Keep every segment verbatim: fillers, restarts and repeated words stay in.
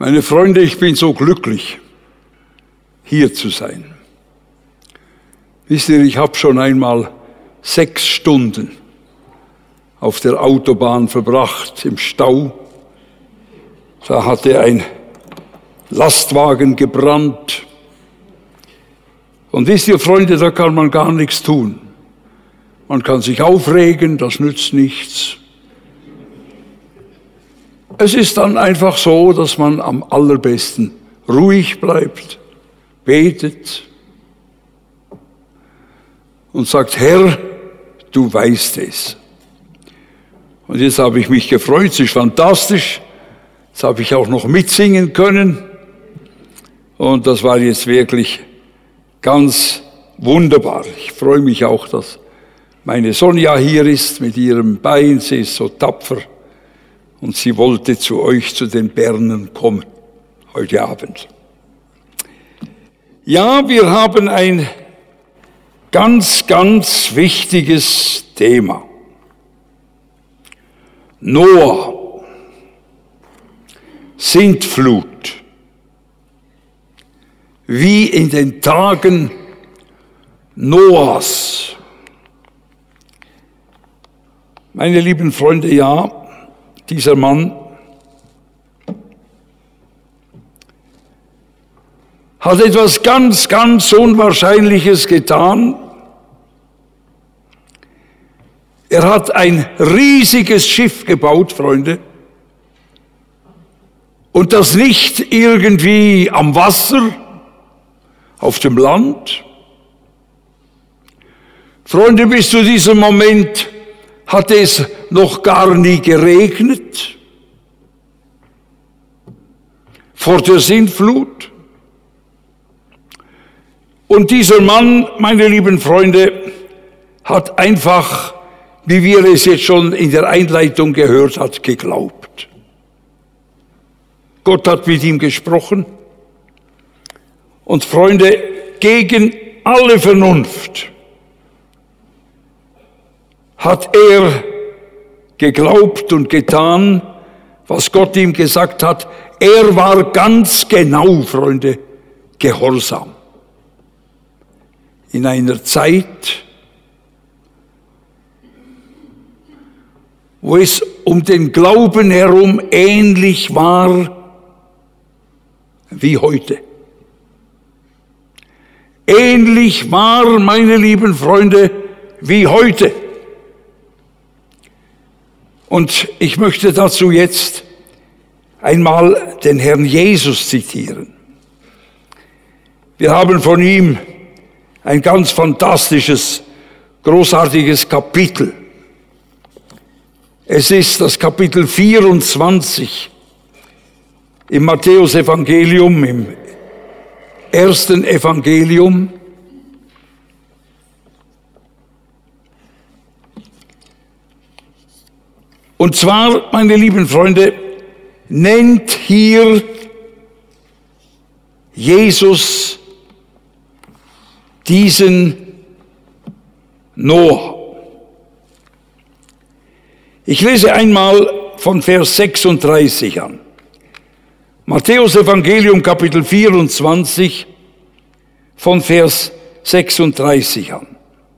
Meine Freunde, ich bin so glücklich, hier zu sein. Wisst ihr, ich habe schon einmal sechs Stunden auf der Autobahn verbracht, im Stau. Da hatte ein Lastwagen gebrannt. Und wisst ihr, Freunde, da kann man gar nichts tun. Man kann sich aufregen, das nützt nichts. Es ist dann einfach so, dass man am allerbesten ruhig bleibt, betet und sagt, Herr, du weißt es. Und jetzt habe ich mich gefreut, es ist fantastisch. Jetzt habe ich auch noch mitsingen können. Und das war jetzt wirklich ganz wunderbar. Ich freue mich auch, dass meine Sonja hier ist mit ihrem Bein. Sie ist so tapfer. Und sie wollte zu euch, zu den Bernern kommen, heute Abend. Ja, wir haben ein ganz, ganz wichtiges Thema. Noah, Sintflut. Wie in den Tagen Noahs. Meine lieben Freunde, ja, dieser Mann hat etwas ganz, ganz Unwahrscheinliches getan. Er hat ein riesiges Schiff gebaut, Freunde, und das nicht irgendwie am Wasser, auf dem Land. Freunde, bis zu diesem Moment hatte es noch gar nie geregnet. Vor der Sintflut. Und dieser Mann, meine lieben Freunde, hat einfach, wie wir es jetzt schon in der Einleitung gehört hat, geglaubt. Gott hat mit ihm gesprochen. Und Freunde, gegen alle Vernunft hat er geglaubt und getan, was Gott ihm gesagt hat. Er war ganz genau, Freunde, gehorsam. In einer Zeit, wo es um den Glauben herum ähnlich war wie heute. Ähnlich war, meine lieben Freunde, wie heute. Und ich möchte dazu jetzt einmal den Herrn Jesus zitieren. Wir haben von ihm ein ganz fantastisches, großartiges Kapitel. Es ist das Kapitel vierundzwanzig im Matthäus-Evangelium, im ersten Evangelium. Und zwar, meine lieben Freunde, nennt hier Jesus diesen Noah. Ich lese einmal von Vers sechsunddreißig an. Matthäus Evangelium Kapitel vierundzwanzig von Vers sechsunddreißig an.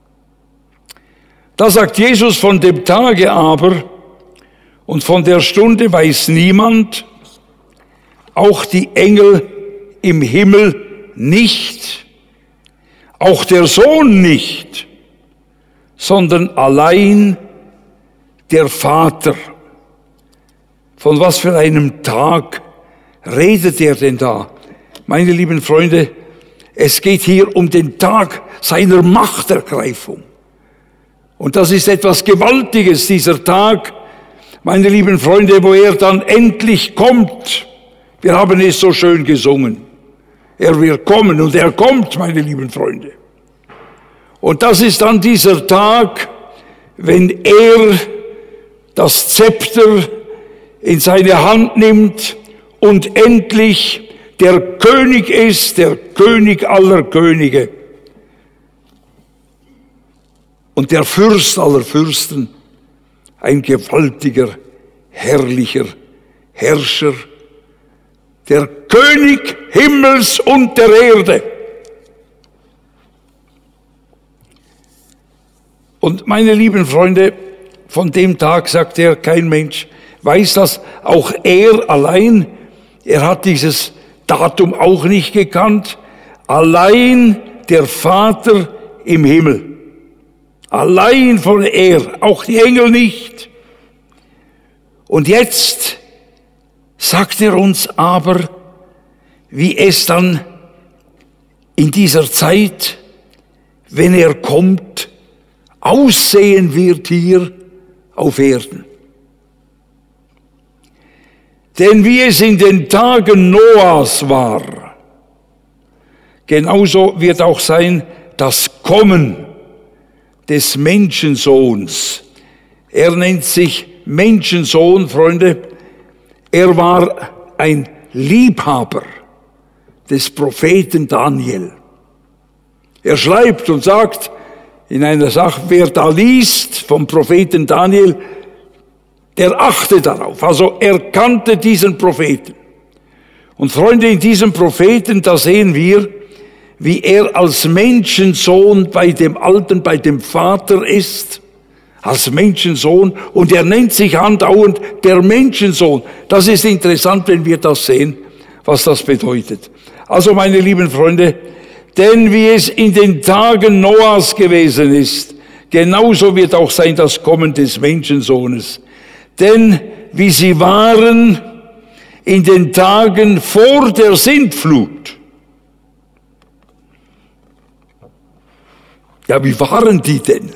Da sagt Jesus, von dem Tage aber und von der Stunde weiß niemand, auch die Engel im Himmel nicht, auch der Sohn nicht, sondern allein der Vater. Von was für einem Tag redet er denn da? Meine lieben Freunde, es geht hier um den Tag seiner Machtergreifung. Und das ist etwas Gewaltiges, dieser Tag, meine lieben Freunde, wo er dann endlich kommt. Wir haben es so schön gesungen. Er wird kommen und er kommt, meine lieben Freunde. Und das ist dann dieser Tag, wenn er das Zepter in seine Hand nimmt und endlich der König ist, der König aller Könige und der Fürst aller Fürsten, ein gewaltiger, herrlicher Herrscher, der König Himmels und der Erde. Und meine lieben Freunde, von dem Tag sagt er, kein Mensch weiß das, auch er allein, er hat dieses Datum auch nicht gekannt, allein der Vater im Himmel. Allein von er, auch die Engel nicht. Und jetzt sagt er uns aber, wie es dann in dieser Zeit, wenn er kommt, aussehen wird hier auf Erden. Denn wie es in den Tagen Noahs war, genauso wird auch sein das Kommen des Menschensohns. Er nennt sich Menschensohn, Freunde. Er war ein Liebhaber des Propheten Daniel. Er schreibt und sagt in einer Sache, wer da liest vom Propheten Daniel, der achte darauf. Also er kannte diesen Propheten. Und Freunde, in diesem Propheten, da sehen wir, wie er als Menschensohn bei dem Alten, bei dem Vater ist, als Menschensohn, und er nennt sich andauernd der Menschensohn. Das ist interessant, wenn wir das sehen, was das bedeutet. Also meine lieben Freunde, denn wie es in den Tagen Noahs gewesen ist, genauso wird auch sein das Kommen des Menschensohnes. Denn wie sie waren in den Tagen vor der Sintflut. Ja, wie waren die denn?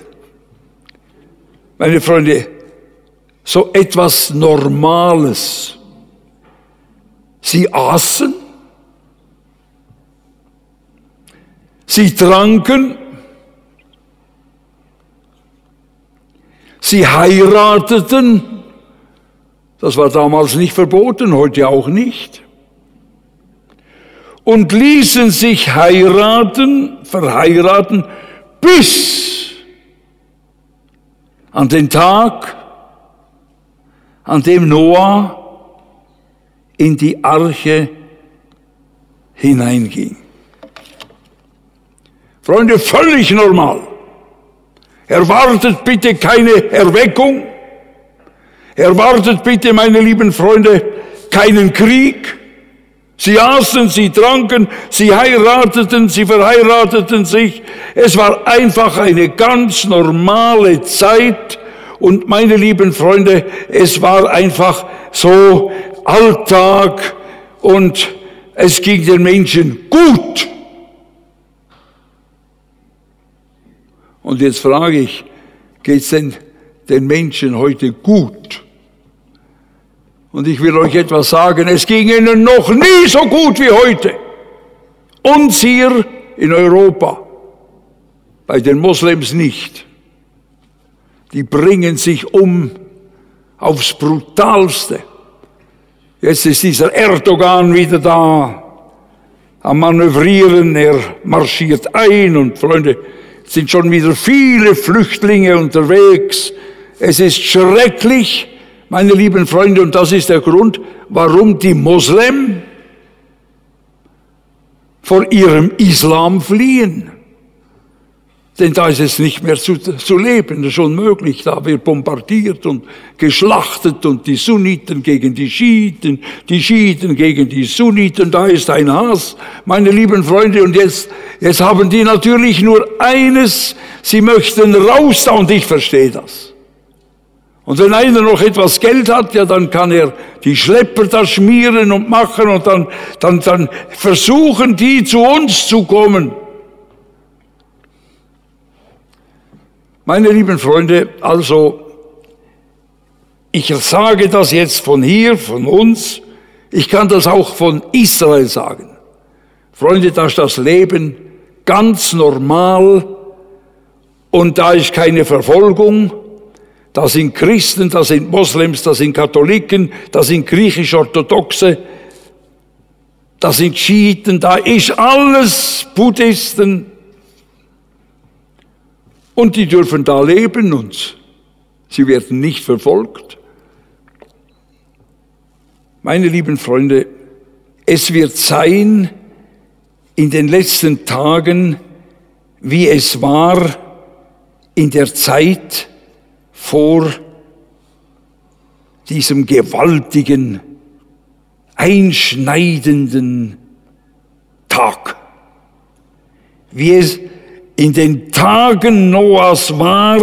Meine Freunde, so etwas Normales. Sie aßen, sie tranken, sie heirateten. Das war damals nicht verboten, heute auch nicht. Und ließen sich heiraten, verheiraten, bis an den Tag, an dem Noah in die Arche hineinging. Freunde, völlig normal. Erwartet bitte keine Erweckung. Erwartet bitte, meine lieben Freunde, keinen Krieg. Sie aßen, sie tranken, sie heirateten, sie verheirateten sich. Es war einfach eine ganz normale Zeit. Und meine lieben Freunde, es war einfach so Alltag und es ging den Menschen gut. Und jetzt frage ich, geht es denn den Menschen heute gut? Und ich will euch etwas sagen, es ging ihnen noch nie so gut wie heute. Uns hier in Europa, bei den Moslems nicht. Die bringen sich um aufs Brutalste. Jetzt ist dieser Erdogan wieder da am Manövrieren, er marschiert ein und Freunde, es sind schon wieder viele Flüchtlinge unterwegs. Es ist schrecklich, meine lieben Freunde, und das ist der Grund, warum die Moslem vor ihrem Islam fliehen. Denn da ist es nicht mehr zu, zu leben, das ist unmöglich. Da wird bombardiert und geschlachtet und die Sunniten gegen die Schiiten, die Schiiten gegen die Sunniten, da ist ein Hass, meine lieben Freunde. Und jetzt, jetzt haben die natürlich nur eines, sie möchten raus da, und ich verstehe das. Und wenn einer noch etwas Geld hat, ja, dann kann er die Schlepper da schmieren und machen und dann, dann, dann versuchen die zu uns zu kommen. Meine lieben Freunde, also, ich sage das jetzt von hier, von uns, ich kann das auch von Israel sagen. Freunde, da ist das Leben ganz normal und da ist keine Verfolgung. Da sind Christen, da sind Moslems, da sind Katholiken, da sind griechisch-orthodoxe, da sind Schiiten, da ist alles Buddhisten. Und die dürfen da leben und sie werden nicht verfolgt. Meine lieben Freunde, es wird sein in den letzten Tagen, wie es war in der Zeit vor diesem gewaltigen, einschneidenden Tag. Wie es in den Tagen Noahs war,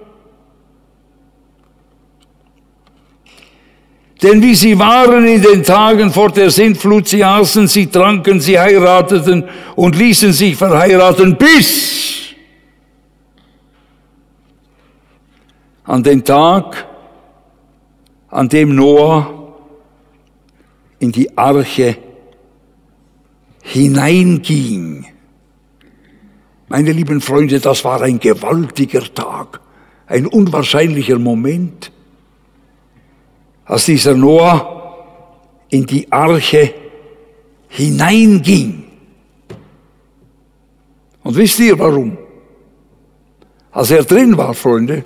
denn wie sie waren in den Tagen vor der Sintflut, sie aßen, sie tranken, sie heirateten und ließen sich verheiraten, bis an den Tag, an dem Noah in die Arche hineinging. Meine lieben Freunde, das war ein gewaltiger Tag, ein unwahrscheinlicher Moment, als dieser Noah in die Arche hineinging. Und wisst ihr warum? Als er drin war, Freunde,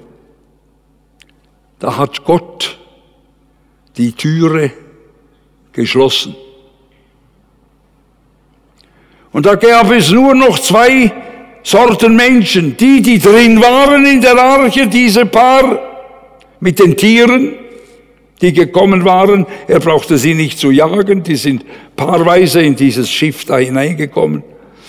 da hat Gott die Türe geschlossen. Und da gab es nur noch zwei Sorten Menschen. Die, die drin waren in der Arche, diese Paar mit den Tieren, die gekommen waren. Er brauchte sie nicht zu jagen, die sind paarweise in dieses Schiff da hineingekommen.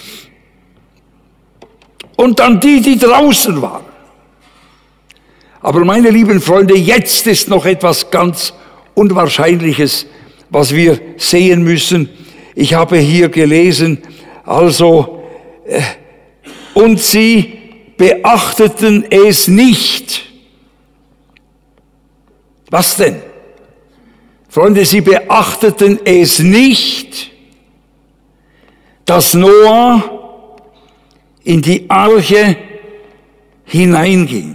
Und dann die, die draußen waren. Aber meine lieben Freunde, jetzt ist noch etwas ganz Unwahrscheinliches, was wir sehen müssen. Ich habe hier gelesen, also, äh, und sie beachteten es nicht. Was denn? Freunde, sie beachteten es nicht, dass Noah in die Arche hineinging.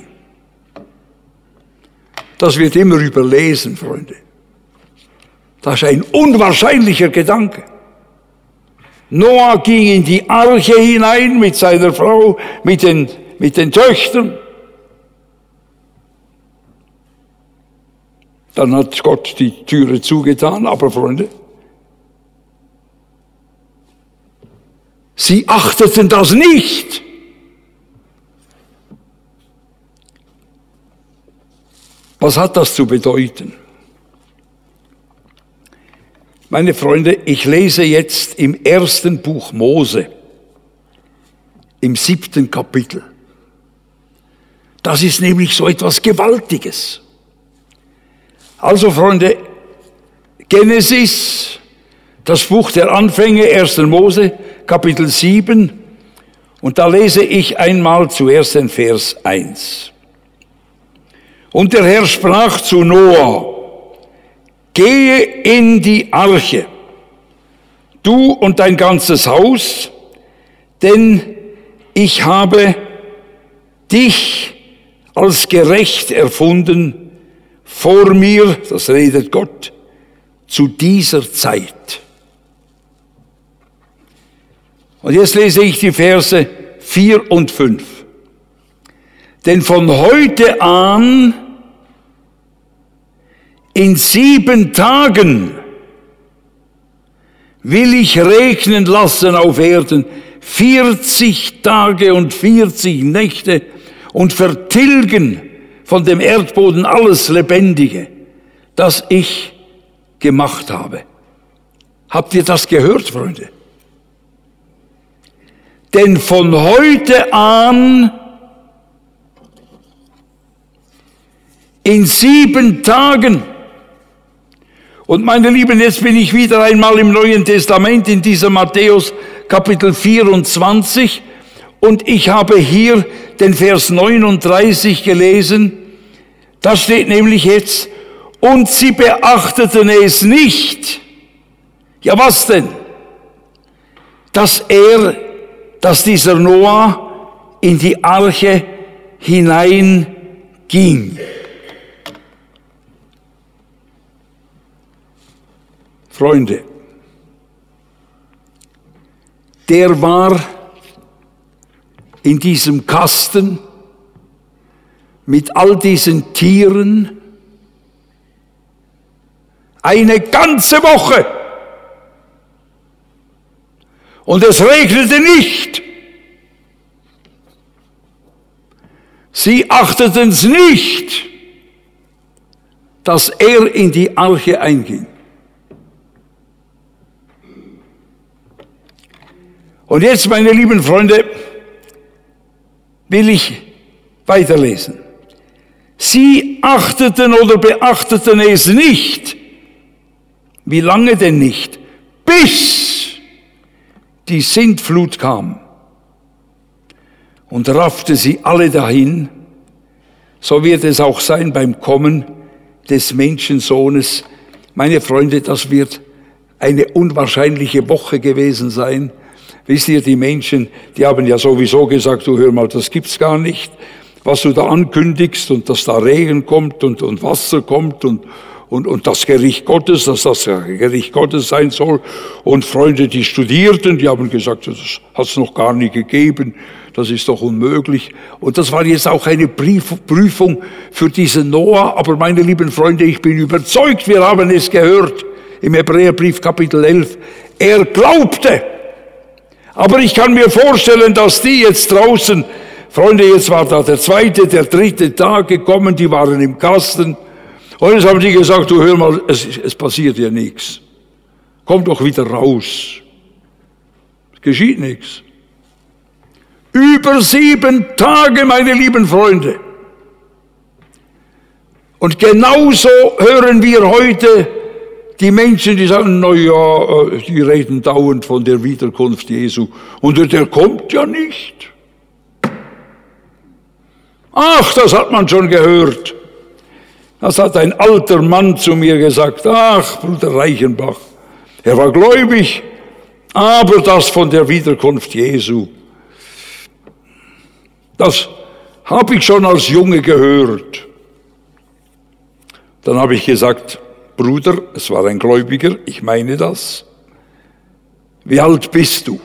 Das wird immer überlesen, Freunde. Das ist ein unwahrscheinlicher Gedanke. Noah ging in die Arche hinein mit seiner Frau, mit den, mit den Töchtern. Dann hat Gott die Türe zugetan, aber Freunde, sie achteten das nicht. Was hat das zu bedeuten? Meine Freunde, ich lese jetzt im ersten Buch Mose, im siebten Kapitel. Das ist nämlich so etwas Gewaltiges. Also Freunde, Genesis, das Buch der Anfänge, ersten Mose, Kapitel sieben. Und da lese ich einmal zuerst den Vers eins. Und der Herr sprach zu Noah: Gehe in die Arche, du und dein ganzes Haus, denn ich habe dich als gerecht erfunden vor mir, das redet Gott, zu dieser Zeit. Und jetzt lese ich die Verse vier und fünf. Denn von heute an in sieben Tagen will ich regnen lassen auf Erden, vierzig Tage und vierzig Nächte, und vertilgen von dem Erdboden alles Lebendige, das ich gemacht habe. Habt ihr das gehört, Freunde? Denn von heute an in sieben Tagen. Und meine Lieben, jetzt bin ich wieder einmal im Neuen Testament in diesem Matthäus Kapitel vierundzwanzig und ich habe hier den Vers neununddreißig gelesen. Da steht nämlich jetzt: Und sie beachteten es nicht. Ja, was denn? Dass er, dass dieser Noah in die Arche hineinging. Freunde, der war in diesem Kasten mit all diesen Tieren eine ganze Woche. Und es regnete nicht. Sie achteten es nicht, dass er in die Arche einging. Und jetzt, meine lieben Freunde, will ich weiterlesen. Sie achteten oder beachteten es nicht. Wie lange denn nicht? Bis die Sintflut kam und raffte sie alle dahin. So wird es auch sein beim Kommen des Menschensohnes. Meine Freunde, das wird eine unwahrscheinliche Woche gewesen sein. Wisst ihr, die Menschen, die haben ja sowieso gesagt, du hör mal, das gibt's gar nicht, was du da ankündigst und dass da Regen kommt und, und Wasser kommt und, und, und das Gericht Gottes, dass das Gericht Gottes sein soll. Und Freunde, die studierten, die haben gesagt, das hat's noch gar nie gegeben, das ist doch unmöglich. Und das war jetzt auch eine Prüfung für diesen Noah. Aber meine lieben Freunde, ich bin überzeugt, wir haben es gehört im Hebräerbrief Kapitel elf, er glaubte. Aber ich kann mir vorstellen, dass die jetzt draußen, Freunde, jetzt war da der zweite, der dritte Tag gekommen, die waren im Kasten. Und jetzt haben die gesagt, du hör mal, es, es passiert ja nichts. Komm doch wieder raus. Es geschieht nichts. Über sieben Tage, meine lieben Freunde. Und genauso hören wir heute die Menschen, die sagen, na ja, die reden dauernd von der Wiederkunft Jesu. Und der kommt ja nicht. Ach, das hat man schon gehört. Das hat ein alter Mann zu mir gesagt. Ach, Bruder Reichenbach, er war gläubig, aber das von der Wiederkunft Jesu, das habe ich schon als Junge gehört. Dann habe ich gesagt, Bruder, es war ein Gläubiger, ich meine das. Wie alt bist du?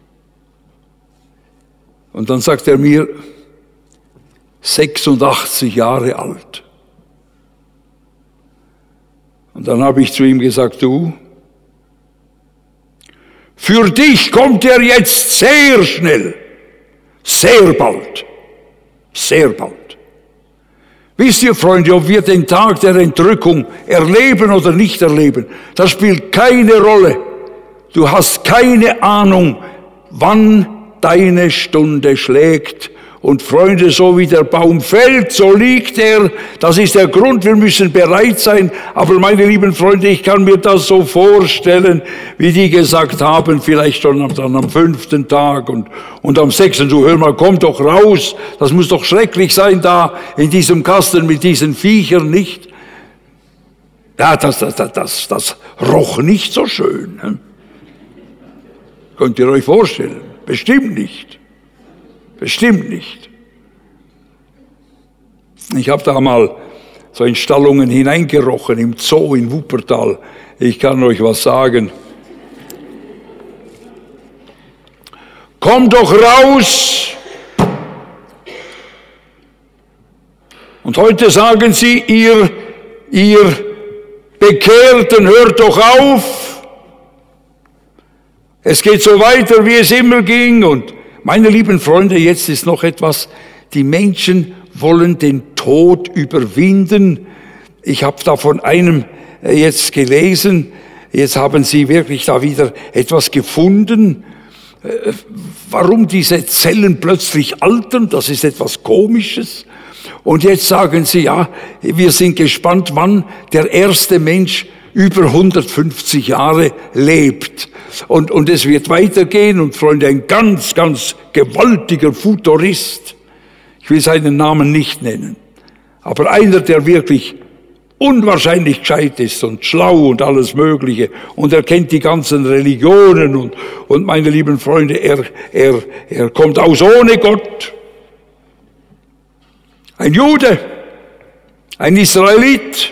Und dann sagt er mir, sechsundachtzig Jahre alt. Und dann habe ich zu ihm gesagt, du, für dich kommt er jetzt sehr schnell, sehr bald, sehr bald. Wisst ihr, Freunde, ob wir den Tag der Entrückung erleben oder nicht erleben, das spielt keine Rolle. Du hast keine Ahnung, wann deine Stunde schlägt. Und Freunde, so wie der Baum fällt, so liegt er. Das ist der Grund, wir müssen bereit sein. Aber meine lieben Freunde, ich kann mir das so vorstellen, wie die gesagt haben, vielleicht schon am, dann am fünften Tag und, und am sechsten. Du hör mal, komm doch raus. Das muss doch schrecklich sein da in diesem Kasten mit diesen Viechern, nicht? Ja, das, das, das, das, das roch nicht so schön. Ne? Könnt ihr euch vorstellen? Bestimmt nicht. Bestimmt nicht. Ich habe da mal so in Stallungen hineingerochen, im Zoo in Wuppertal. Ich kann euch was sagen. Komm doch raus! Und heute sagen sie, ihr, ihr Bekehrten, hört doch auf. Es geht so weiter, wie es immer ging. Und meine lieben Freunde, jetzt ist noch etwas. Die Menschen wollen den Tod überwinden. Ich habe da von einem jetzt gelesen. Jetzt haben sie wirklich da wieder etwas gefunden. Warum diese Zellen plötzlich altern, das ist etwas Komisches. Und jetzt sagen sie, ja, wir sind gespannt, wann der erste Mensch über hundertfünfzig Jahre lebt. Und, und es wird weitergehen. Und Freunde, ein ganz, ganz gewaltiger Futurist, ich will seinen Namen nicht nennen, aber einer, der wirklich unwahrscheinlich gescheit ist und schlau und alles Mögliche. Und er kennt die ganzen Religionen. Und, und meine lieben Freunde, er, er, er kommt aus ohne Gott. Ein Jude, ein Israelit.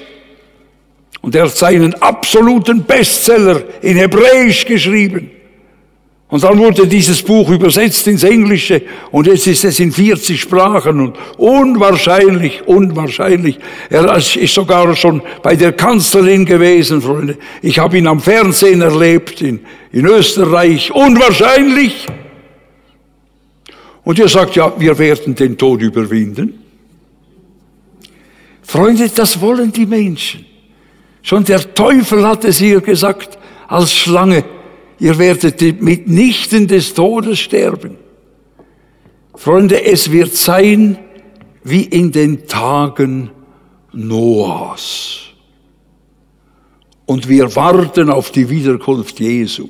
Und er hat seinen absoluten Bestseller in Hebräisch geschrieben. Und dann wurde dieses Buch übersetzt ins Englische und jetzt ist es in vierzig Sprachen und unwahrscheinlich, unwahrscheinlich. Er ist sogar schon bei der Kanzlerin gewesen, Freunde. Ich habe ihn am Fernsehen erlebt in, in Österreich. Unwahrscheinlich. Und er sagt, ja, wir werden den Tod überwinden. Freunde, das wollen die Menschen. Schon der Teufel hat es ihr gesagt, als Schlange. Ihr werdet mitnichten des Todes sterben. Freunde, es wird sein wie in den Tagen Noahs. Und wir warten auf die Wiederkunft Jesu.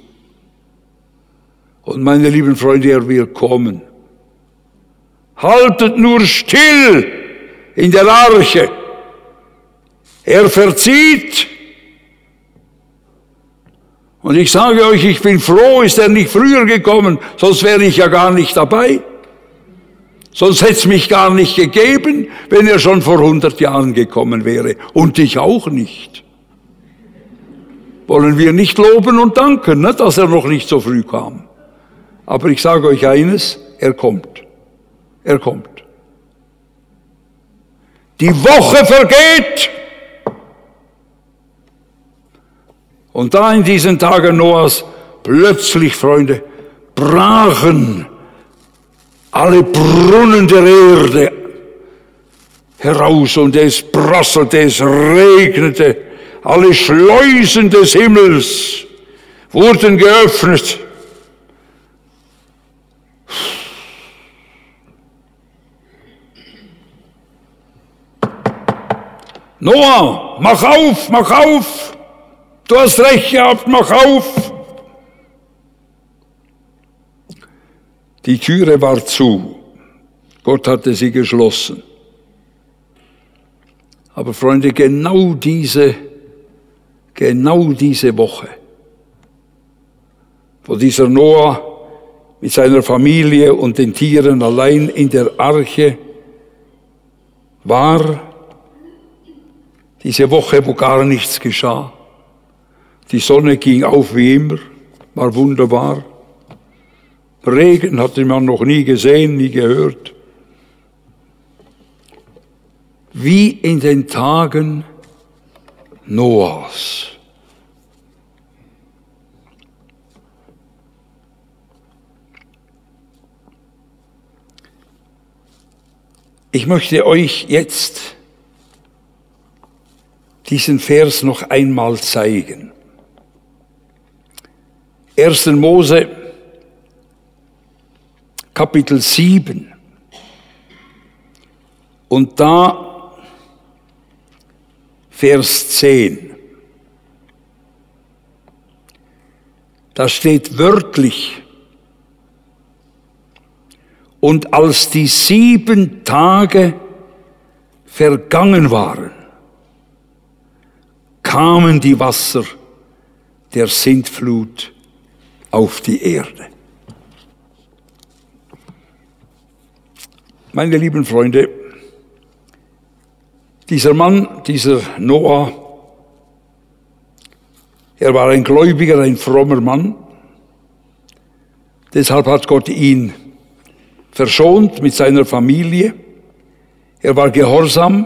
Und meine lieben Freunde, er wird kommen. Haltet nur still in der Arche. Er verzieht. Und ich sage euch, ich bin froh, ist er nicht früher gekommen, sonst wäre ich ja gar nicht dabei. Sonst hätte es mich gar nicht gegeben, wenn er schon vor hundert Jahren gekommen wäre. Und ich auch nicht. Wollen wir nicht loben und danken, ne, dass er noch nicht so früh kam. Aber ich sage euch eines, er kommt. Er kommt. Die Woche vergeht. Und da in diesen Tagen Noahs plötzlich, Freunde, brachen alle Brunnen der Erde heraus und es prasselte, es regnete, alle Schleusen des Himmels wurden geöffnet. Noah, mach auf, mach auf! Du hast recht gehabt, mach auf! Die Türe war zu. Gott hatte sie geschlossen. Aber Freunde, genau diese, genau diese Woche, wo dieser Noah mit seiner Familie und den Tieren allein in der Arche war, diese Woche, wo gar nichts geschah. Die Sonne ging auf wie immer, war wunderbar. Regen hatte man noch nie gesehen, nie gehört. Wie in den Tagen Noahs. Ich möchte euch jetzt diesen Vers noch einmal zeigen. erster Mose, Kapitel sieben. Und da Vers zehn. Da steht wörtlich: Und als die sieben Tage vergangen waren, kamen die Wasser der Sintflut auf die Erde. Meine lieben Freunde, dieser Mann, dieser Noah, er war ein Gläubiger, ein frommer Mann. Deshalb hat Gott ihn verschont mit seiner Familie. Er war gehorsam.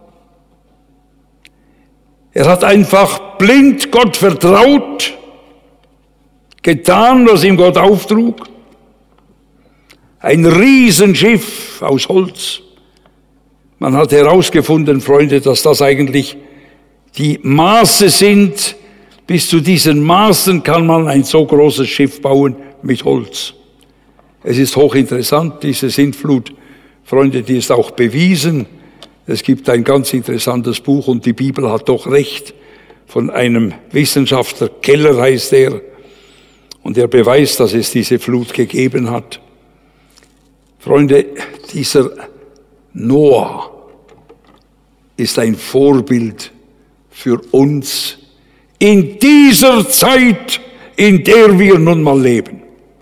Er hat einfach blind Gott vertraut, getan, was ihm Gott auftrug. Ein Riesenschiff aus Holz. Man hat herausgefunden, Freunde, dass das eigentlich die Maße sind. Bis zu diesen Maßen kann man ein so großes Schiff bauen mit Holz. Es ist hochinteressant, diese Sintflut, Freunde, die ist auch bewiesen. Es gibt ein ganz interessantes Buch und die Bibel hat doch recht, von einem Wissenschaftler, Keller heißt er, und er beweist, dass es diese Flut gegeben hat. Freunde, dieser Noah ist ein Vorbild für uns in dieser Zeit, in der wir nun mal leben.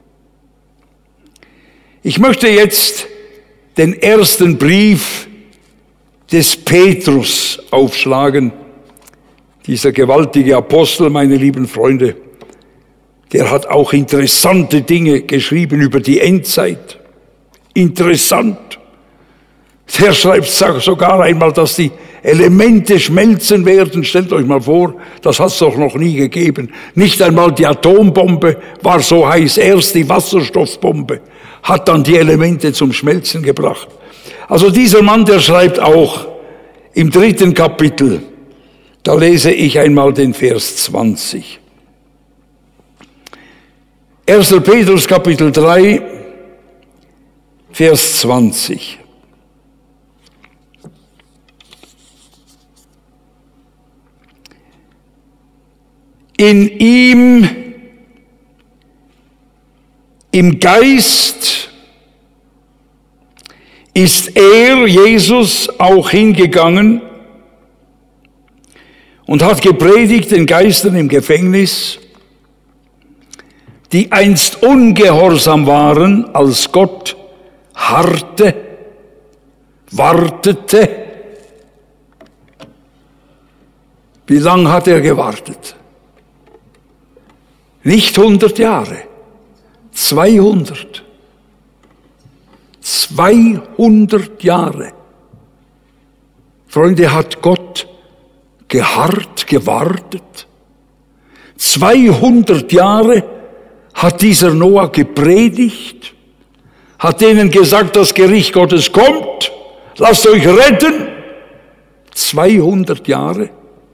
Ich möchte jetzt den ersten Brief des Petrus aufschlagen, dieser gewaltige Apostel, meine lieben Freunde, der hat auch interessante Dinge geschrieben über die Endzeit. Interessant. Der schreibt sogar einmal, dass die Elemente schmelzen werden. Stellt euch mal vor, das hat es doch noch nie gegeben. Nicht einmal die Atombombe war so heiß. Erst die Wasserstoffbombe hat dann die Elemente zum Schmelzen gebracht. Also dieser Mann, der schreibt auch im dritten Kapitel, da lese ich einmal den Vers zwanzig. erster Petrus Kapitel drei, Vers zwanzig. In ihm, im Geist, ist er, Jesus, auch hingegangen und hat gepredigt den Geistern im Gefängnis, die einst ungehorsam waren, als Gott harrte, wartete. Wie lange hat er gewartet? Nicht hundert Jahre, zweihundert. zweihundert Jahre. Freunde, hat Gott geharrt, gewartet. zweihundert Jahre hat dieser Noah gepredigt, hat denen gesagt, das Gericht Gottes kommt, lasst euch retten. zweihundert Jahre.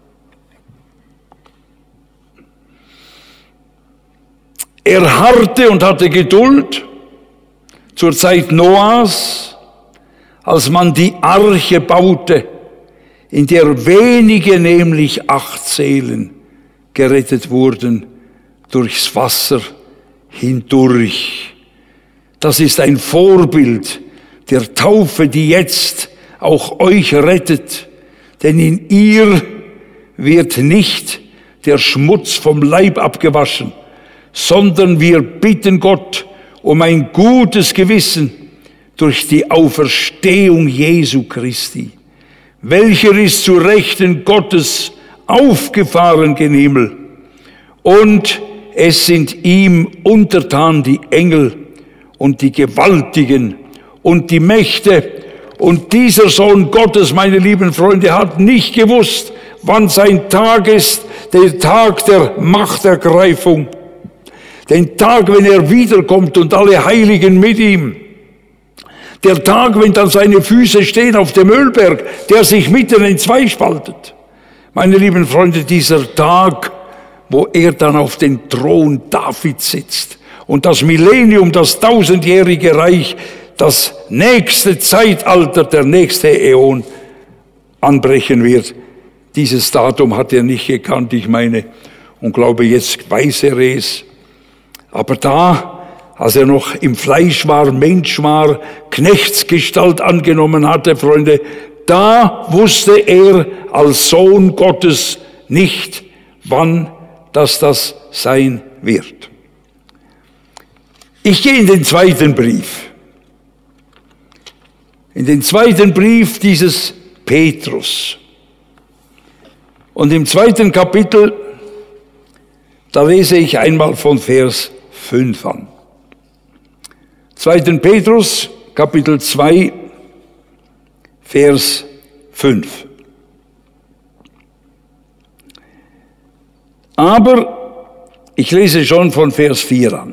Er harrte und hatte Geduld zur Zeit Noahs, als man die Arche baute, in der wenige, nämlich acht Seelen, gerettet wurden durchs Wasser hindurch. Das ist ein Vorbild der Taufe, die jetzt auch euch rettet, denn in ihr wird nicht der Schmutz vom Leib abgewaschen, sondern wir bitten Gott um ein gutes Gewissen durch die Auferstehung Jesu Christi, welcher ist zu Rechten Gottes aufgefahren gen Himmel, und es sind ihm untertan die Engel und die Gewaltigen und die Mächte, und dieser Sohn Gottes, meine lieben Freunde, hat nicht gewusst, wann sein Tag ist, der Tag der Machtergreifung, den Tag, wenn er wiederkommt und alle Heiligen mit ihm. Der Tag, wenn dann seine Füße stehen auf dem Ölberg, der sich mitten in zwei spaltet. Meine lieben Freunde, dieser Tag, wo er dann auf den Thron Davids sitzt und das Millennium, das tausendjährige Reich, das nächste Zeitalter, der nächste Äon anbrechen wird. Dieses Datum hat er nicht gekannt, ich meine, und glaube, jetzt weiß er es. Aber da, als er noch im Fleisch war, Mensch war, Knechtsgestalt angenommen hatte, Freunde, da wusste er als Sohn Gottes nicht, wann das das sein wird. Ich gehe in den zweiten Brief. In den zweiten Brief dieses Petrus. Und im zweiten Kapitel, da lese ich einmal von Vers fünf an. zweiten Petrus, Kapitel zwei, Vers fünf. Aber, ich lese schon von Vers vier an.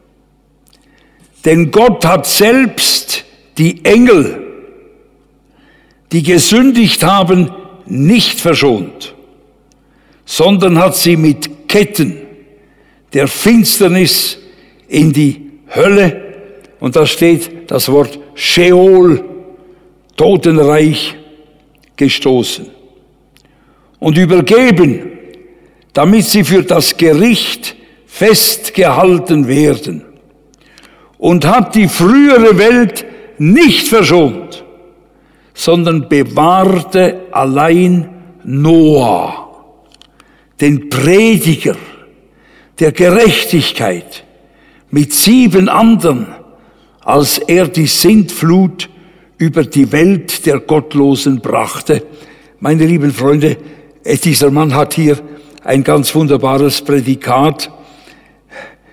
Denn Gott hat selbst die Engel, die gesündigt haben, nicht verschont, sondern hat sie mit Ketten der Finsternis in die Hölle, und da steht das Wort Scheol, Totenreich, gestoßen und übergeben, damit sie für das Gericht festgehalten werden, und hat die frühere Welt nicht verschont, sondern bewahrte allein Noah, den Prediger der Gerechtigkeit, mit sieben anderen, als er die Sintflut über die Welt der Gottlosen brachte. Meine lieben Freunde, dieser Mann hat hier ein ganz wunderbares Prädikat.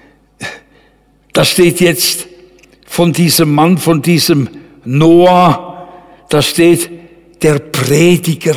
Da steht jetzt von diesem Mann, von diesem Noah, da steht der Prediger.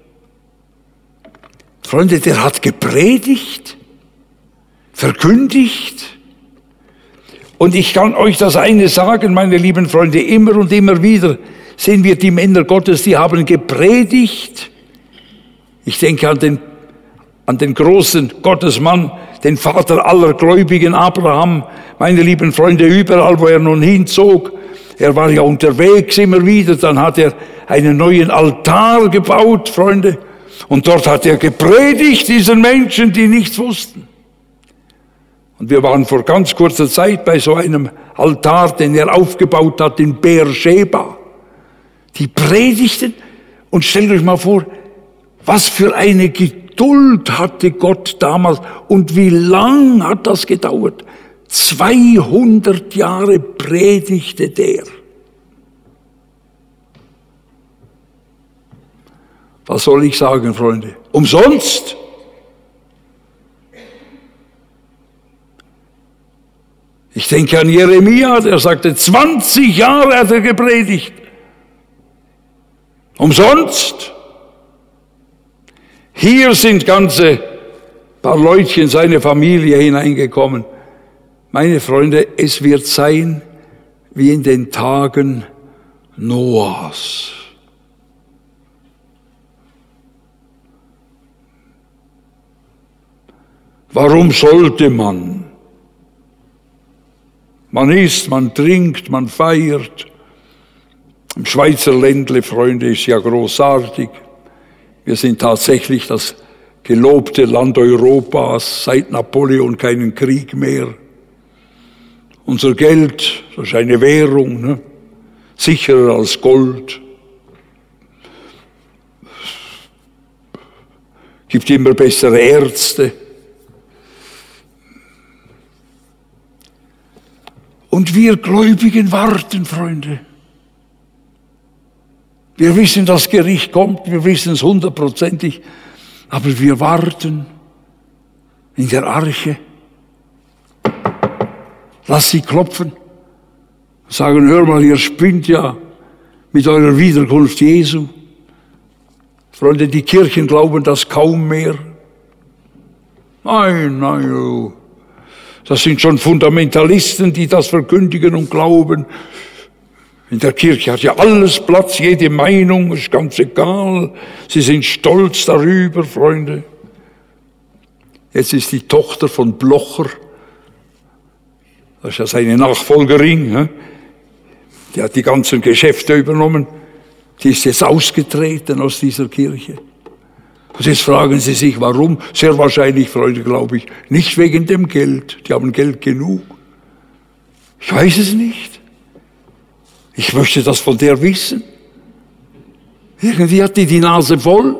Freunde, der hat gepredigt, verkündigt. Und ich kann euch das eine sagen, meine lieben Freunde, immer und immer wieder sehen wir die Männer Gottes, die haben gepredigt. Ich denke an den, an den großen Gottesmann, den Vater aller Gläubigen, Abraham. Meine lieben Freunde, überall, wo er nun hinzog, er war ja unterwegs immer wieder, dann hat er einen neuen Altar gebaut, Freunde. Und dort hat er gepredigt, diesen Menschen, die nichts wussten. Und wir waren vor ganz kurzer Zeit bei so einem Altar, den er aufgebaut hat in Beersheba. Die predigten und stellt euch mal vor, was für eine Geduld hatte Gott damals und wie lang hat das gedauert? zweihundert Jahre predigte der. Was soll ich sagen, Freunde? Umsonst? Ich denke an Jeremia, der sagte, zwanzig Jahre hat er gepredigt. Umsonst? Hier sind ganze paar Leutchen, seine Familie hineingekommen. Meine Freunde, es wird sein wie in den Tagen Noahs. Warum sollte man? Man isst, man trinkt, man feiert. Im Schweizer Ländle, Freunde, ist ja großartig. Wir sind tatsächlich das gelobte Land Europas, seit Napoleon keinen Krieg mehr. Unser Geld, das ist eine Währung, ne? Sicherer als Gold. Gibt immer bessere Ärzte. Und wir Gläubigen warten, Freunde. Wir wissen, das Gericht kommt, wir wissen es hundertprozentig, aber wir warten in der Arche. Lass sie klopfen, sagen, hör mal, ihr spinnt ja mit eurer Wiederkunft Jesu. Freunde, die Kirchen glauben das kaum mehr. Nein, nein, das sind schon Fundamentalisten, die das verkündigen und glauben. In der Kirche hat ja alles Platz, jede Meinung, ist ganz egal. Sie sind stolz darüber, Freunde. Jetzt ist die Tochter von Blocher, das ist ja seine Nachfolgerin, ne? Die hat die ganzen Geschäfte übernommen, die ist jetzt ausgetreten aus dieser Kirche. Und jetzt fragen Sie sich, warum? Sehr wahrscheinlich, Freunde, glaube ich, nicht wegen dem Geld. Die haben Geld genug. Ich weiß es nicht. Ich möchte das von der wissen. Irgendwie hat die die Nase voll.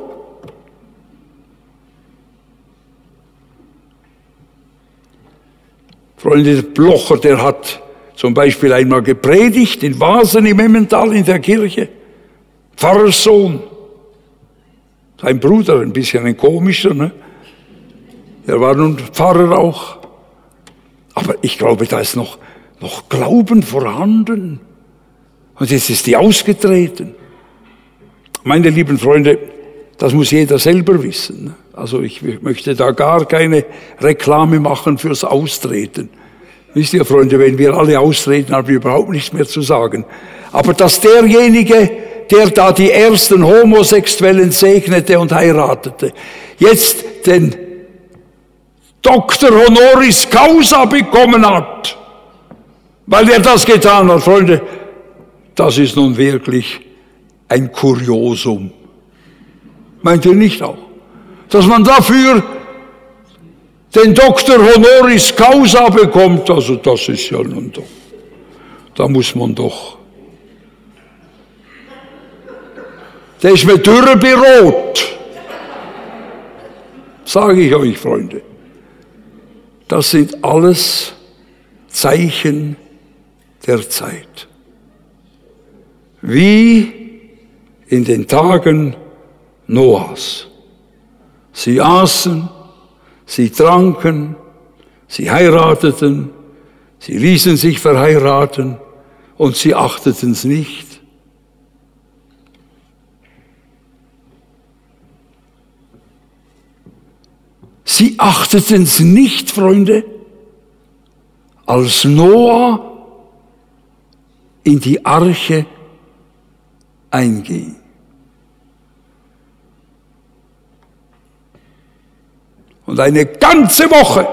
Freunde, der Blocher, der hat zum Beispiel einmal gepredigt in Wasen im Emmental in der Kirche. Pfarrerssohn. Sein Bruder, ein bisschen ein komischer, ne? Er war nun Pfarrer auch. Aber ich glaube, da ist noch, noch Glauben vorhanden. Und jetzt ist die ausgetreten. Meine lieben Freunde, das muss jeder selber wissen. Also ich möchte da gar keine Reklame machen fürs Austreten. Wisst ihr, Freunde, wenn wir alle austreten, haben wir überhaupt nichts mehr zu sagen. Aber dass derjenige, der da die ersten Homosexuellen segnete und heiratete, jetzt den Doktor Honoris Causa bekommen hat, weil er das getan hat, Freunde, das ist nun wirklich ein Kuriosum. Meint ihr nicht auch? Dass man dafür den Doktor Honoris Causa bekommt, also das ist ja nun doch, da muss man doch, der ist mit Dürre berot, sage ich euch, Freunde. Das sind alles Zeichen der Zeit. Wie in den Tagen Noahs. Sie aßen, sie tranken, sie heirateten, Sie ließen sich verheiraten und sie achteten es nicht. Sie achteten es nicht, Freunde, als Noah in die Arche einging. Und eine ganze Woche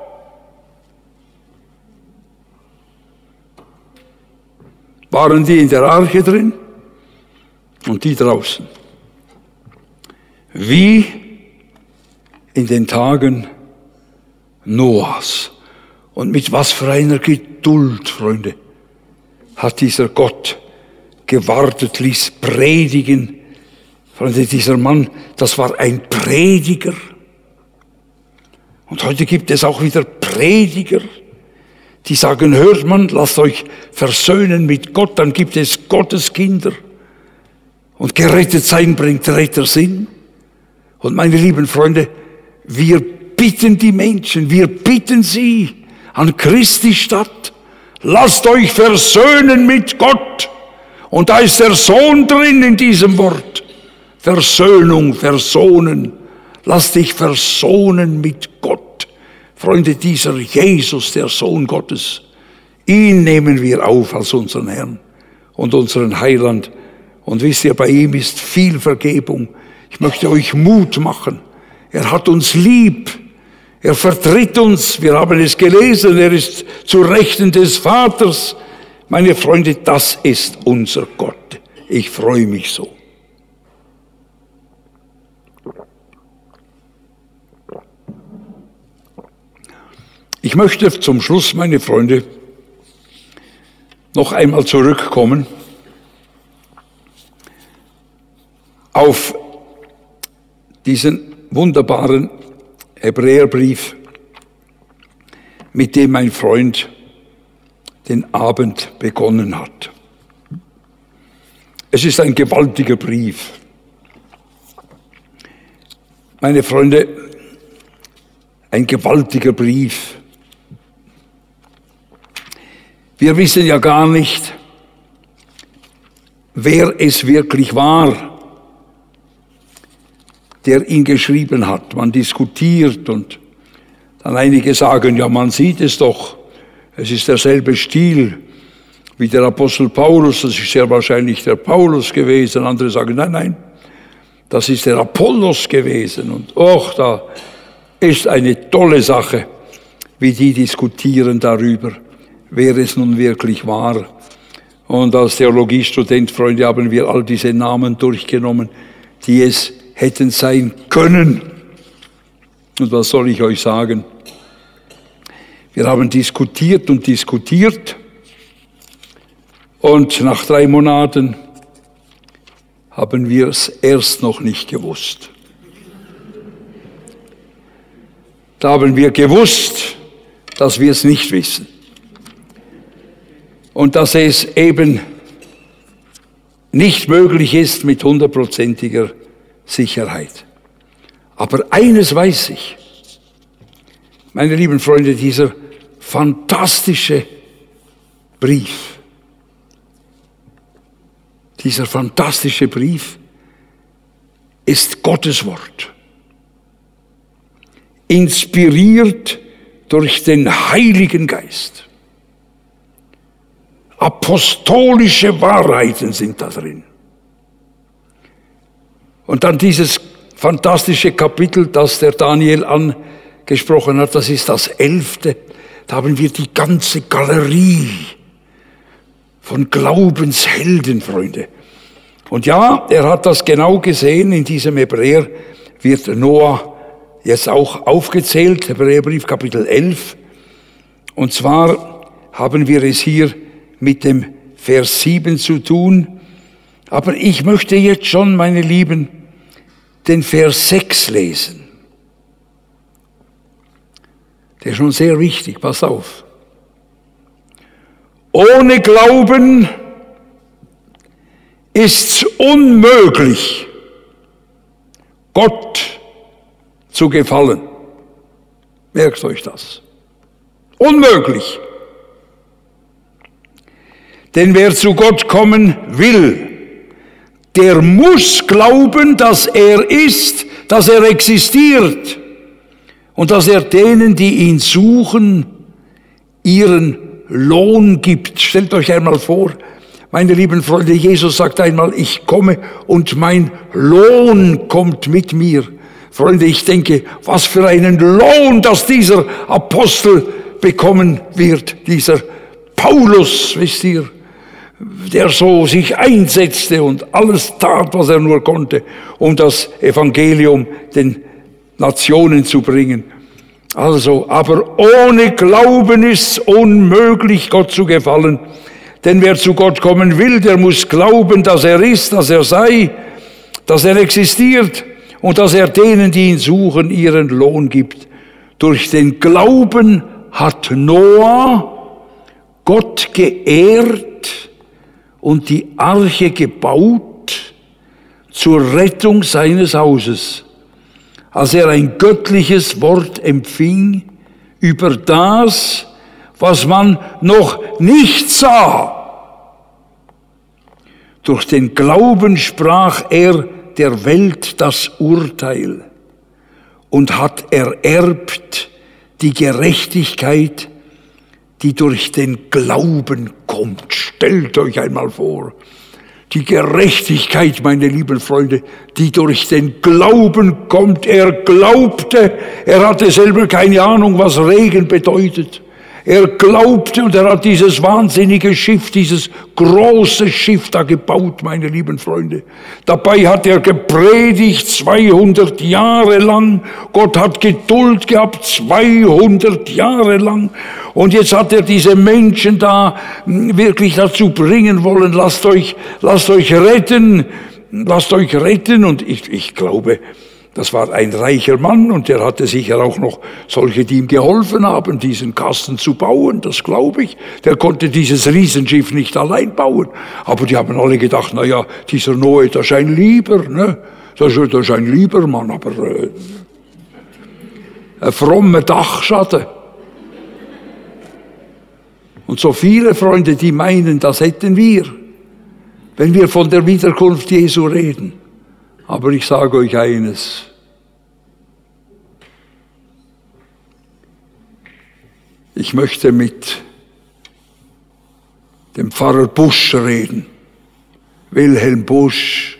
waren die in der Arche drin und die draußen. Wie in den Tagen Noahs. Und mit was für einer Geduld, Freunde, hat dieser Gott gewartet, ließ predigen. Freunde, dieser Mann, das war ein Prediger. Und heute gibt es auch wieder Prediger, die sagen, hört man, lasst euch versöhnen mit Gott, dann gibt es Gottes Kinder. Und gerettet sein bringt Rettersinn. Und meine lieben Freunde, wir bitten die Menschen, wir bitten sie an Christi statt, lasst euch versöhnen mit Gott. Und da ist der Sohn drin in diesem Wort. Versöhnung, versohnen. Lass dich versohnen mit Gott. Freunde, dieser Jesus, der Sohn Gottes, ihn nehmen wir auf als unseren Herrn und unseren Heiland. Und wisst ihr, bei ihm ist viel Vergebung. Ich möchte euch Mut machen. Er hat uns lieb. Er vertritt uns. Wir haben es gelesen. Er ist zu Rechten des Vaters. Meine Freunde, das ist unser Gott. Ich freue mich so. Ich möchte zum Schluss, meine Freunde, noch einmal zurückkommen auf diesen wunderbaren Hebräerbrief, mit dem mein Freund den Abend begonnen hat. Es ist ein gewaltiger Brief. Meine Freunde, ein gewaltiger Brief. Wir wissen ja gar nicht, wer es wirklich war, der ihn geschrieben hat. Man diskutiert und dann einige sagen, ja, man sieht es doch, es ist derselbe Stil wie der Apostel Paulus, das ist sehr wahrscheinlich der Paulus gewesen. Andere sagen, nein, nein, das ist der Apollos gewesen. Und och, da ist eine tolle Sache, wie die diskutieren darüber, wer es nun wirklich war. Und als Theologiestudent, Freunde, haben wir all diese Namen durchgenommen, die es hätten sein können. Und was soll ich euch sagen? Wir haben diskutiert und diskutiert. Und nach drei Monaten haben wir es erst noch nicht gewusst. Da haben wir gewusst, dass wir es nicht wissen. Und dass es eben nicht möglich ist mit hundertprozentiger Sicherheit. Aber eines weiß ich, meine lieben Freunde, dieser fantastische Brief, dieser fantastische Brief ist Gottes Wort, inspiriert durch den Heiligen Geist. Apostolische Wahrheiten sind da drin. Und dann dieses fantastische Kapitel, das der Daniel angesprochen hat, das ist das elfte. Da haben wir die ganze Galerie von Glaubenshelden, Freunde. Und ja, er hat das genau gesehen. In diesem Hebräer wird Noah jetzt auch aufgezählt, Hebräerbrief Kapitel elf. Und zwar haben wir es hier mit dem Vers sieben zu tun. Aber ich möchte jetzt schon, meine Lieben, den Vers sechs lesen. Der ist schon sehr wichtig, pass auf. Ohne Glauben ist's unmöglich, Gott zu gefallen. Merkt euch das. Unmöglich. Denn wer zu Gott kommen will, der muss glauben, dass er ist, dass er existiert und dass er denen, die ihn suchen, ihren Lohn gibt. Stellt euch einmal vor, meine lieben Freunde, Jesus sagt einmal, ich komme und mein Lohn kommt mit mir. Freunde, ich denke, was für einen Lohn, dass dieser Apostel bekommen wird, dieser Paulus, wisst ihr, der so sich einsetzte und alles tat, was er nur konnte, um das Evangelium den Nationen zu bringen. Also, aber ohne Glauben ist es unmöglich, Gott zu gefallen. Denn wer zu Gott kommen will, der muss glauben, dass er ist, dass er sei, dass er existiert und dass er denen, die ihn suchen, ihren Lohn gibt. Durch den Glauben hat Noah Gott geehrt und die Arche gebaut zur Rettung seines Hauses, als er ein göttliches Wort empfing über das, was man noch nicht sah. Durch den Glauben sprach er der Welt das Urteil und hat ererbt die Gerechtigkeit, die durch den Glauben kommt. Stellt euch einmal vor, die Gerechtigkeit, meine lieben Freunde, die durch den Glauben kommt. Er glaubte, er hatte selber keine Ahnung, was Regen bedeutet. Er glaubte und er hat dieses wahnsinnige Schiff, dieses große Schiff da gebaut, meine lieben Freunde. Dabei hat er gepredigt zweihundert Jahre lang. Gott hat Geduld gehabt, zweihundert Jahre lang. Und jetzt hat er diese Menschen da wirklich dazu bringen wollen, lasst euch, lasst euch retten, lasst euch retten. Und ich, ich glaube, das war ein reicher Mann und der hatte sicher auch noch solche, die ihm geholfen haben, diesen Kasten zu bauen, das glaube ich. Der konnte dieses Riesenschiff nicht allein bauen. Aber die haben alle gedacht, na ja, dieser Noe, das ist ein Lieber, ne? Das ist, das ist ein lieber Mann, aber äh, ein frommer Dachschaden. Und so viele Freunde, die meinen, das hätten wir, wenn wir von der Wiederkunft Jesu reden. Aber ich sage euch eines. Ich möchte mit dem Pfarrer Busch reden, Wilhelm Busch.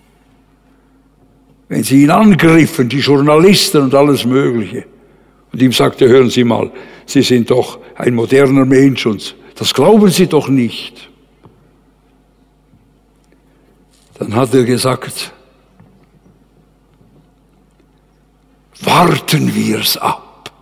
Wenn sie ihn angriffen, die Journalisten und alles Mögliche, und ihm sagte, hören Sie mal, Sie sind doch ein moderner Mensch und das glauben Sie doch nicht. Dann hat er gesagt, warten wir's ab.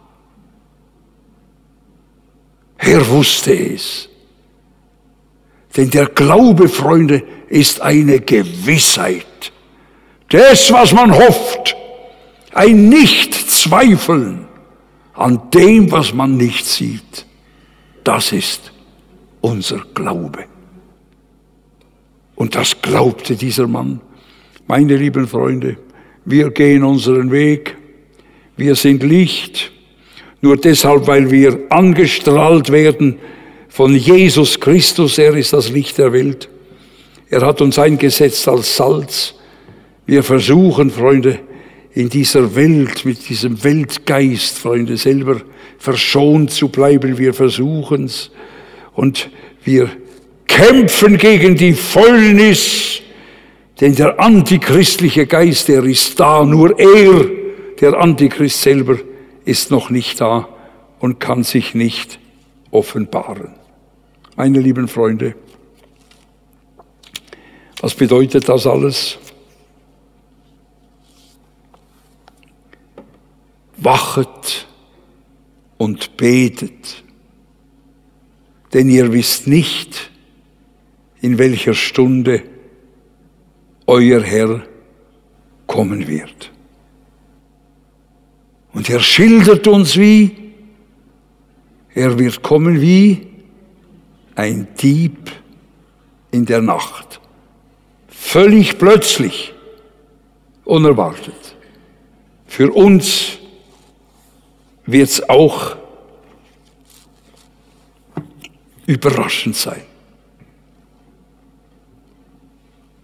Er wusste es. Denn der Glaube, Freunde, ist eine Gewissheit. Das, was man hofft, ein Nicht-Zweifeln an dem, was man nicht sieht. Das ist unser Glaube. Und das glaubte dieser Mann. Meine lieben Freunde, wir gehen unseren Weg. Wir sind Licht, nur deshalb, weil wir angestrahlt werden von Jesus Christus. Er ist das Licht der Welt. Er hat uns eingesetzt als Salz. Wir versuchen, Freunde, in dieser Welt, mit diesem Weltgeist, Freunde, selber verschont zu bleiben. Wir versuchen es und wir kämpfen gegen die Fäulnis, denn der antichristliche Geist, der ist da, nur er, der Antichrist selber, ist noch nicht da und kann sich nicht offenbaren. Meine lieben Freunde, was bedeutet das alles? Wachet und betet, denn ihr wisst nicht, in welcher Stunde euer Herr kommen wird. Und er schildert uns wie, er wird kommen wie ein Dieb in der Nacht. Völlig plötzlich, unerwartet. Für uns wird es auch überraschend sein.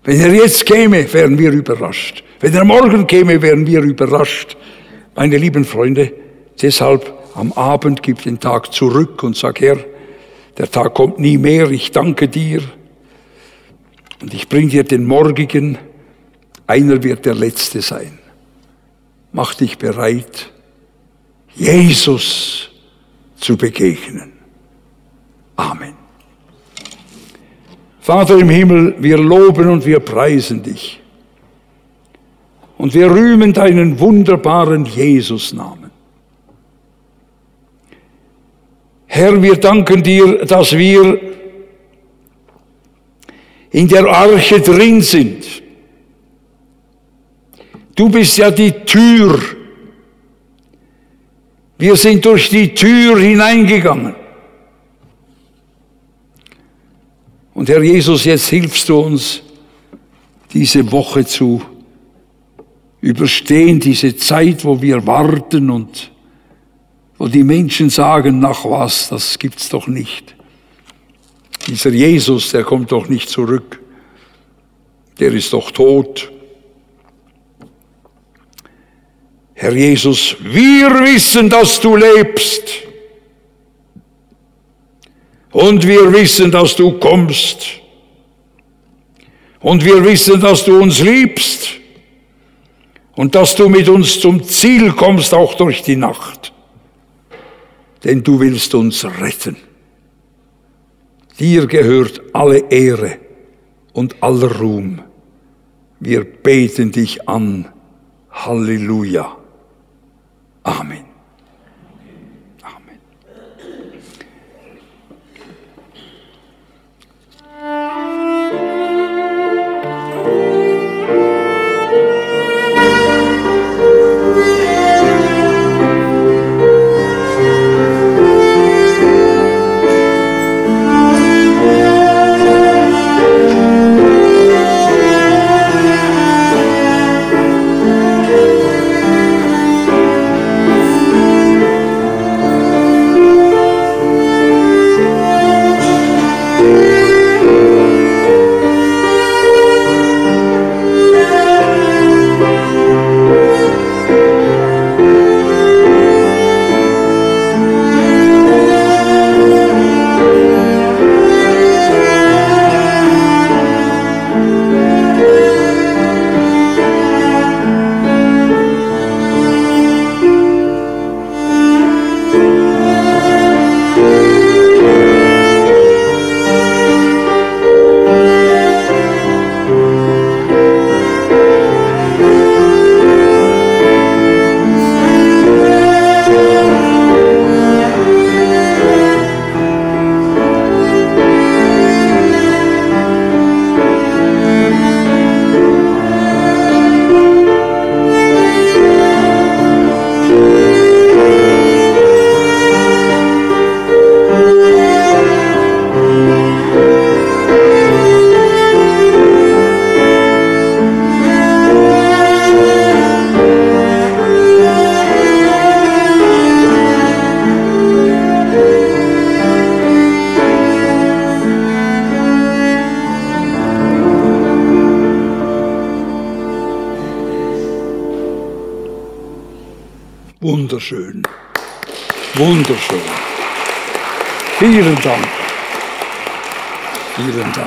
Wenn er jetzt käme, wären wir überrascht. Wenn er morgen käme, wären wir überrascht. Meine lieben Freunde, deshalb am Abend gib den Tag zurück und sag, Herr, der Tag kommt nie mehr, ich danke dir. Und ich bringe dir den morgigen, einer wird der Letzte sein. Mach dich bereit, Jesus zu begegnen. Amen. Vater im Himmel, wir loben und wir preisen dich. Und wir rühmen deinen wunderbaren Jesus-Namen. Herr, wir danken dir, dass wir in der Arche drin sind. Du bist ja die Tür. Wir sind durch die Tür hineingegangen. Und Herr Jesus, jetzt hilfst du uns, diese Woche zu überstehen, diese Zeit, wo wir warten und wo die Menschen sagen, nach was, das gibt's doch nicht. Dieser Jesus, der kommt doch nicht zurück. Der ist doch tot. Herr Jesus, wir wissen, dass du lebst. Und wir wissen, dass du kommst. Und wir wissen, dass du uns liebst. Und dass du mit uns zum Ziel kommst, auch durch die Nacht. Denn du willst uns retten. Dir gehört alle Ehre und aller Ruhm. Wir beten dich an. Halleluja. Amen. Amen. Wunderschön. Wunderschön. Vielen Dank. Vielen Dank.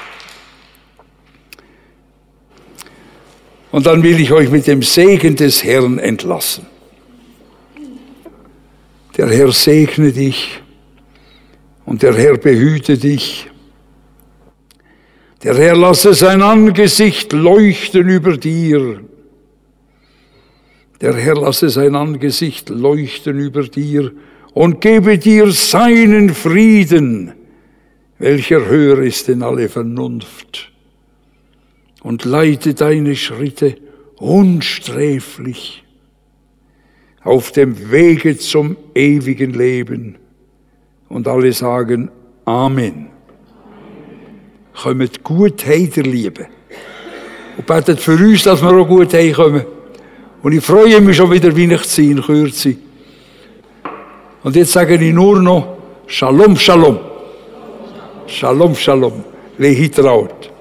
Und dann will ich euch mit dem Segen des Herrn entlassen. Der Herr segne dich und der Herr behüte dich. Der Herr lasse sein Angesicht leuchten über dir. Der Herr lasse sein Angesicht leuchten über dir und gebe dir seinen Frieden, welcher höher ist denn alle Vernunft, und leite deine Schritte unsträflich auf dem Wege zum ewigen Leben. Und alle sagen Amen. Kommt gut heim, ihr Lieben. Und betet für uns, dass wir auch gut heimkommen. Und ich freue mich schon wieder, Weihnachtszeit in Kürze. Und jetzt sage ich nur noch Shalom, Shalom. Shalom, Shalom. Lehi traut.